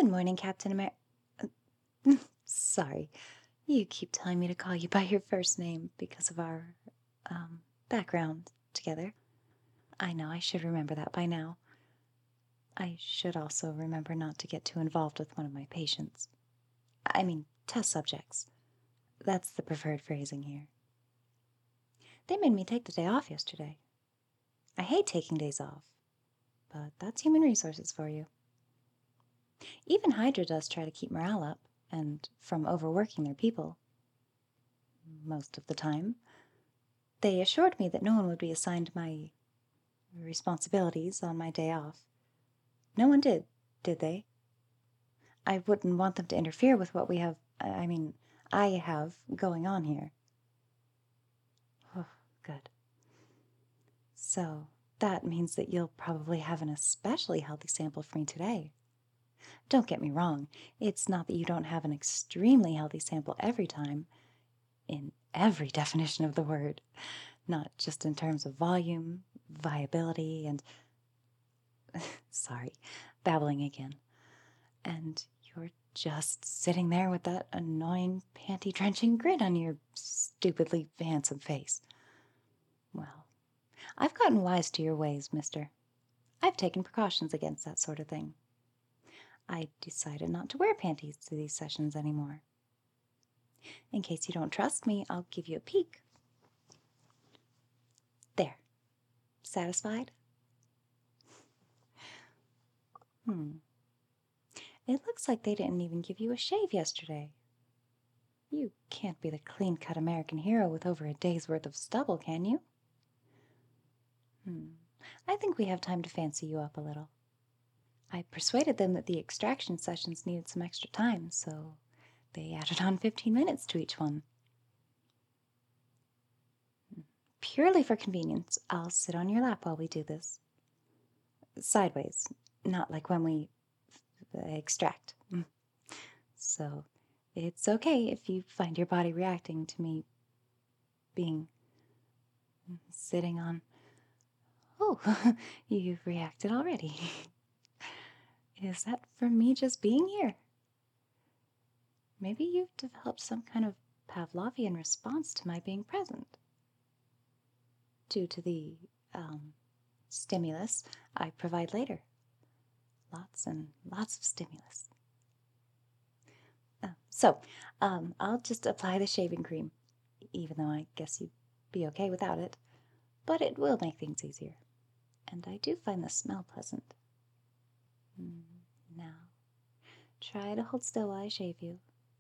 Good morning, Captain America. Sorry, you keep telling me to call you by your first name because of our background together. I know I should remember that by now. I should also remember not to get too involved with one of my patients. I mean, test subjects. That's the preferred phrasing here. They made me take the day off yesterday. I hate taking days off, but that's human resources for you. Even Hydra does try to keep morale up, and from overworking their people. Most of the time. They assured me that no one would be assigned my responsibilities on my day off. No one did they? I wouldn't want them to interfere with what I have going on here. Oh, good. So, that means that you'll probably have an especially healthy sample for me today. Don't get me wrong, it's not that you don't have an extremely healthy sample every time, in every definition of the word, not just in terms of volume, viability, and sorry, babbling again. And you're just sitting there with that annoying, panty-drenching grin on your stupidly handsome face. Well, I've gotten wise to your ways, mister. I've taken precautions against that sort of thing. I decided not to wear panties to these sessions anymore. In case you don't trust me, I'll give you a peek. There. Satisfied? Hmm. It looks like they didn't even give you a shave yesterday. You can't be the clean-cut American hero with over a day's worth of stubble, can you? I think we have time to fancy you up a little. I persuaded them that the extraction sessions needed some extra time, so they added on 15 minutes to each one. Purely for convenience, I'll sit on your lap while we do this. Sideways, not like when we extract. So it's okay if you find your body reacting to me being sitting on. Oh, you've reacted already. Is that from me just being here? Maybe you've developed some kind of Pavlovian response to my being present. Due to the stimulus I provide later. Lots and lots of stimulus. I'll just apply the shaving cream, even though I guess you'd be okay without it. But it will make things easier. And I do find the smell pleasant. Now, try to hold still while I shave you.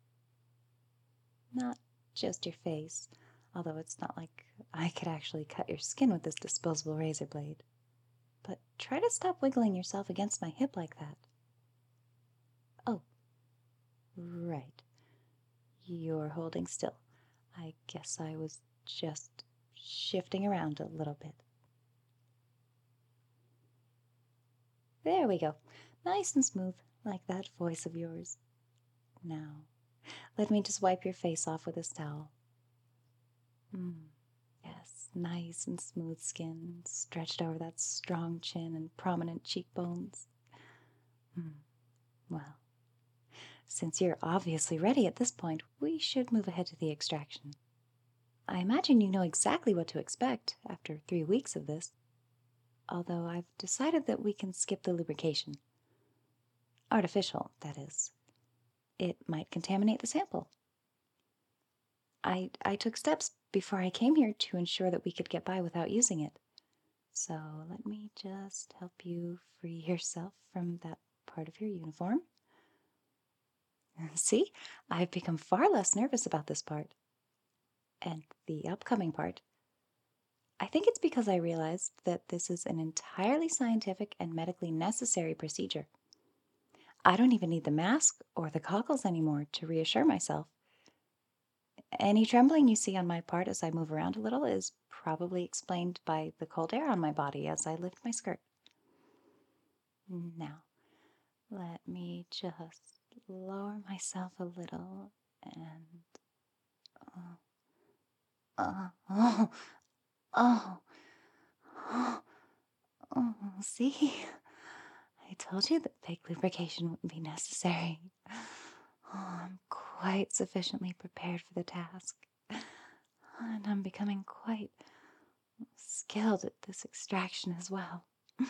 Not just your face, although it's not like I could actually cut your skin with this disposable razor blade. But try to stop wiggling yourself against my hip like that. Oh, right. You're holding still. I guess I was just shifting around a little bit. There we go. Nice and smooth, like that voice of yours. Now, let me just wipe your face off with this towel. Yes, nice and smooth skin, stretched over that strong chin and prominent cheekbones. Well, since you're obviously ready at this point, we should move ahead to the extraction. I imagine you know exactly what to expect after 3 weeks of this, although I've decided that we can skip the lubrication. Artificial, that is. It might contaminate the sample. I took steps before I came here to ensure that we could get by without using it. So let me just help you free yourself from that part of your uniform. See, I've become far less nervous about this part. And the upcoming part. I think it's because I realized that this is an entirely scientific and medically necessary procedure. I don't even need the mask or the goggles anymore to reassure myself. Any trembling you see on my part as I move around a little is probably explained by the cold air on my body as I lift my skirt. Now, let me just lower myself a little and... oh, oh, see? I told you that fake lubrication wouldn't be necessary. I'm quite sufficiently prepared for the task. And I'm becoming quite skilled at this extraction as well.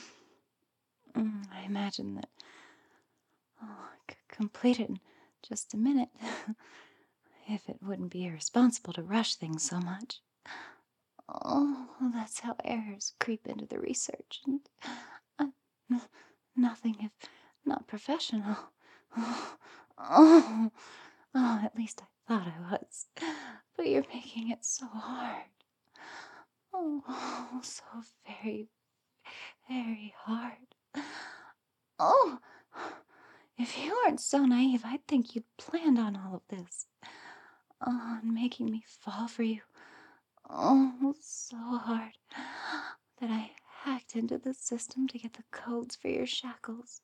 I imagine that I could complete it in just a minute if it wouldn't be irresponsible to rush things so much. Oh, that's how errors creep into the research, and nothing if not professional. Oh, at least I thought I was. But you're making it so hard. Oh, so very, very hard. Oh, if you weren't so naive, I'd think you'd planned on all of this. On making me fall for you. Oh, so hard that I hacked into the system to get the codes for your shackles.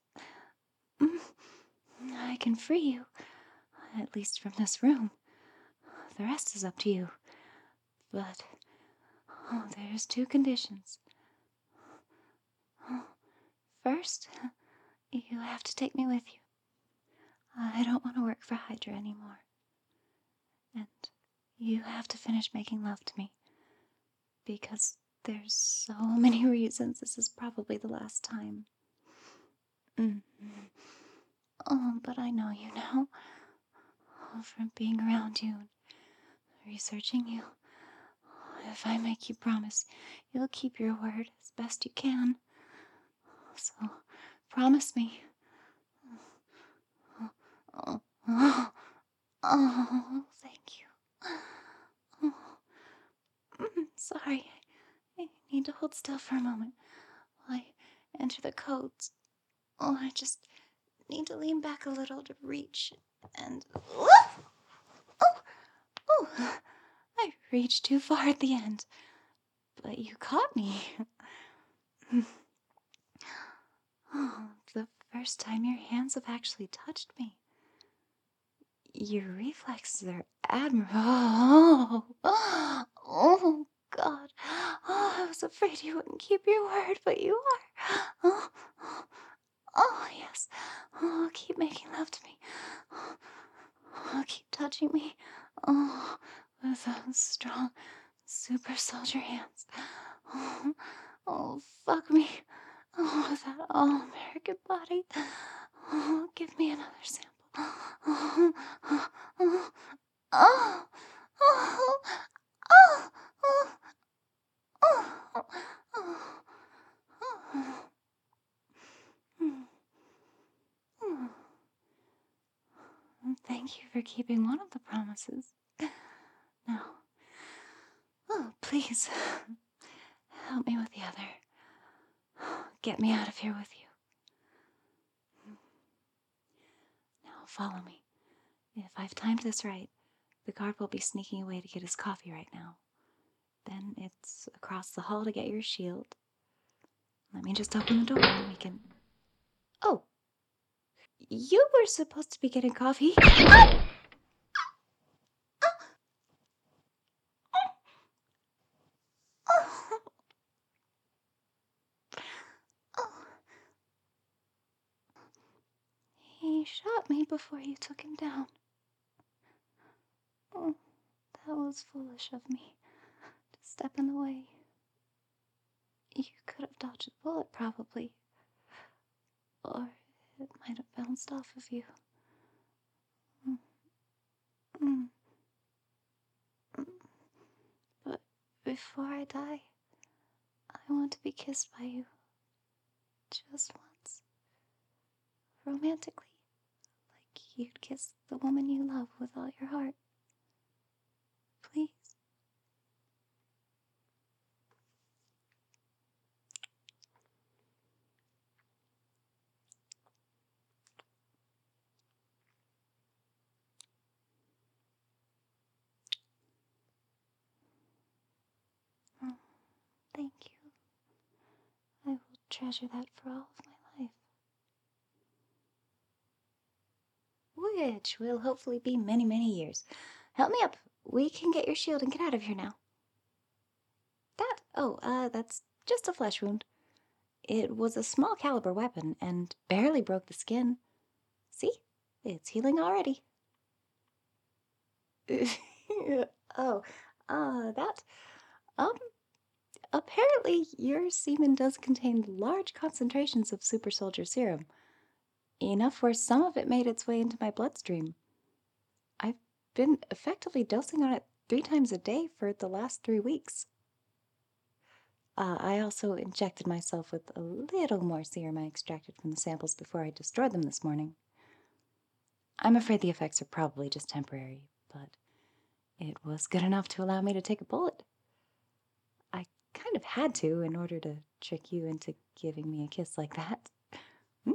I can free you, at least from this room. The rest is up to you. But there's two conditions. First, you have to take me with you. I don't want to work for Hydra anymore. And you have to finish making love to me. Because there's so many reasons this is probably the last time. Oh, but I know you now. From being around you and researching you. If I make you promise, you'll keep your word as best you can. So, promise me. Thank you. Sorry, I need to hold still for a moment while I enter the codes. I just need to lean back a little to reach, and... I reached too far at the end, but you caught me. The first time your hands have actually touched me. Your reflexes are admirable. Oh, God. I was afraid you wouldn't keep your word, but you are. Yes. Keep making love to me. Keep touching me. With those strong super soldier hands. Fuck me. With that all-American body. Give me another sample. Thank you for keeping one of the promises. Now, please, help me with the other. Get me out of here with you. Now, follow me. If I've timed this right, the guard will be sneaking away to get his coffee right now. Then it's across the hall to get your shield. Let me just open the door and we can... Oh! You were supposed to be getting coffee. He shot me before you took him down. That was foolish of me to step in the way. You could have dodged a bullet, probably. Or it might have bounced off of you. But before I die, I want to be kissed by you. Just once. Romantically. Like you'd kiss the woman you love with all your heart. Please. Thank you. I will treasure that for all of my life. Which will hopefully be many, many years. Help me up. We can get your shield and get out of here now. That's just a flesh wound. It was a small caliber weapon and barely broke the skin. See? It's healing already. Oh, that. Um, Apparently your semen does contain large concentrations of super soldier serum, enough where some of it made its way into my bloodstream. I've been effectively dosing on it 3 times a day for the last 3 weeks. I also injected myself with a little more serum I extracted from the samples before I destroyed them this morning. I'm afraid the effects are probably just temporary, but it was good enough to allow me to take a bullet. I kind of had to in order to trick you into giving me a kiss like that. Hmm?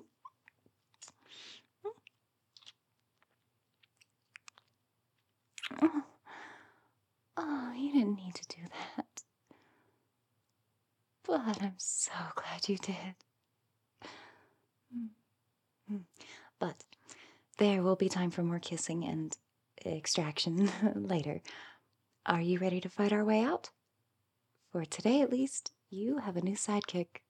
Oh, oh, you didn't need to do that. But I'm so glad you did. Hmm, hmm. But there will be time for more kissing and extraction later. Are you ready to fight our way out? For today, at least, you have a new sidekick.